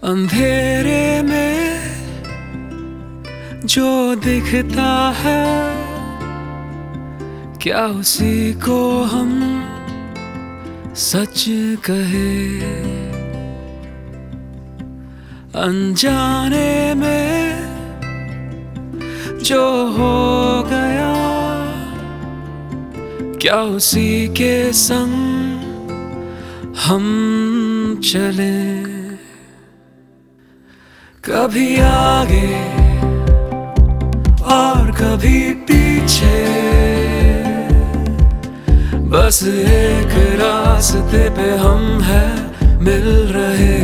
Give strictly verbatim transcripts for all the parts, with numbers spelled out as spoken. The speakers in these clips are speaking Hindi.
अंधेरे में जो दिखता है क्या उसी को हम सच कहे। अनजाने में जो हो गया क्या उसी के संग हम चले। कभी आगे और कभी पीछे बस एक रास्ते पे हम हैं मिल रहे।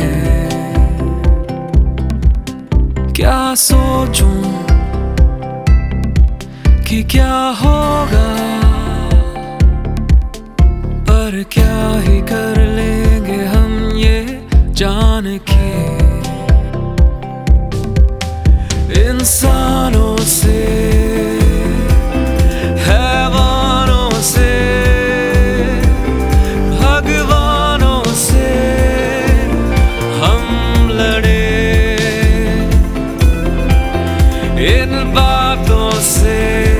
क्या सोचूं कि क्या होगा पर क्या ही कर लेंगे हम ये जान के। इंसानों से हैवानों से भगवानों से हम लड़े। इन बातों से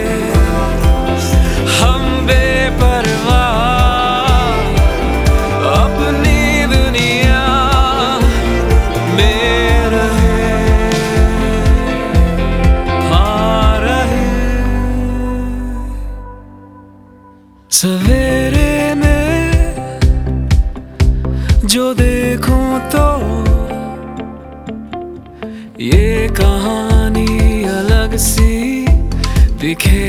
हम बेपरवाह अपनी दुनिया में रहे। सवेरे में जो देखूं तो ये कहानी अलग सी दिखे।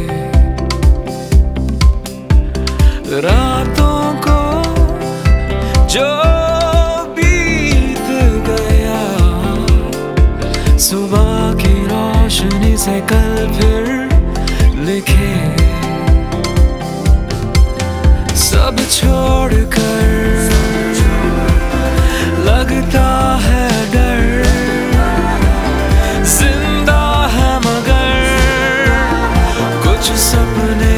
रातों को जो बीत गया सुबह की रोशनी से कल फिर लिखे। सब छोड़कर लगता है डर जिंदा है मगर कुछ सपने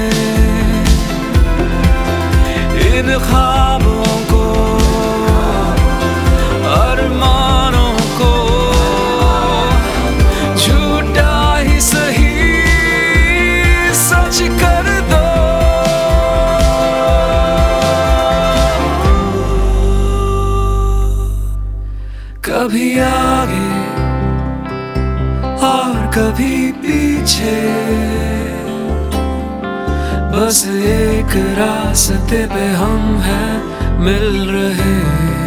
इन ख्वाबों को अरमानों को झूठा ही सही सच कर दो। कभी आगे और कभी पीछे बस एक रास्ते पे हम हैं मिल रहे।